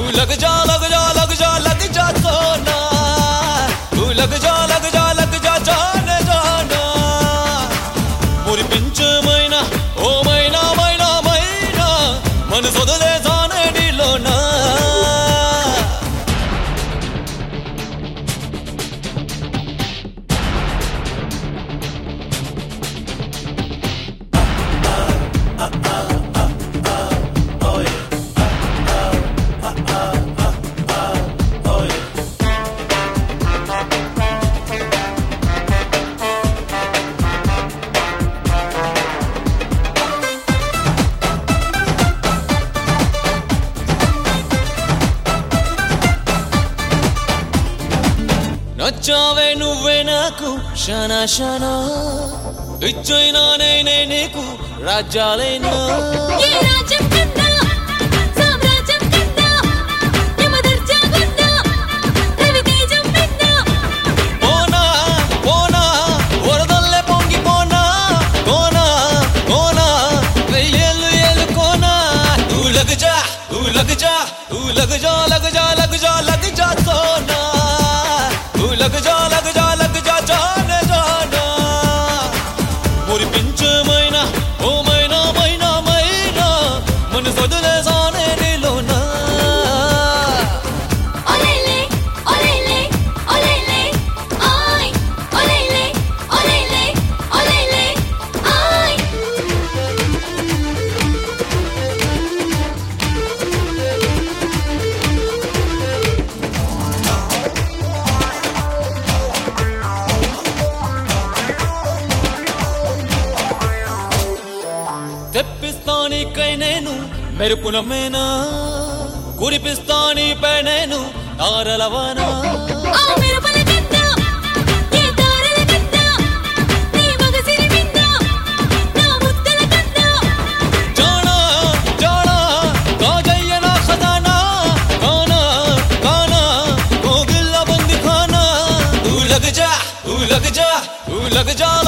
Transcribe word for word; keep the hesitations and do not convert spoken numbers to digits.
लग जा लग जा लग जा लग जा सोना तू लग जा लग जा लग जा जाने जाना మురిపించమైనా ఓ మైనా మైనా మైనా మనసు వదిలేసానే నీలోనా నచ్చావే నువ్వే నాకు శన శన ఇచ్చైనా నేనే నీకు రాజ్యాలైనా ఏ రాజ్యం కన్నా సామ్రాజ్యం కన్నా యమదర్జా కన్నా రవితేజం కన్నా పోనా పోనా వరదల్లే పొంగి పోనా కోనా కోనా వెయ్యేళ్ళు ఏళ్ళు కోనా తూ లగ్ జా తూ లగ్ జా తూ లగ్ జా లగ్ జా లగ్ జా లగ్ జా సోనా लग जा लग जा लग जा जाने जाना మురిపించమైనా ఓ మైనా మైనా మైనా మనసు వదిలేసానే నీలోనా ఒలేలే ఒలేలే ఒలేలే ఆయ్ ఒలేలే ఒలేలే ఒలేలే ఆయ్ తెప్పిస్తానికై నేను మెరుపుల మేనా కురిపిస్తానిపై నేను తారలవనా ఆ మెరుపుల కన్నా ఏ తారల కన్నా నీ మగసిరి విన్నా నా ముద్దల కన్నా జానా జానా కాజయ్య నా ఖజానా కానా కానా కోగిల్ల బంది ఖానా తూ లగ్ జా తూ లగ్ జా తూ లగ్ జా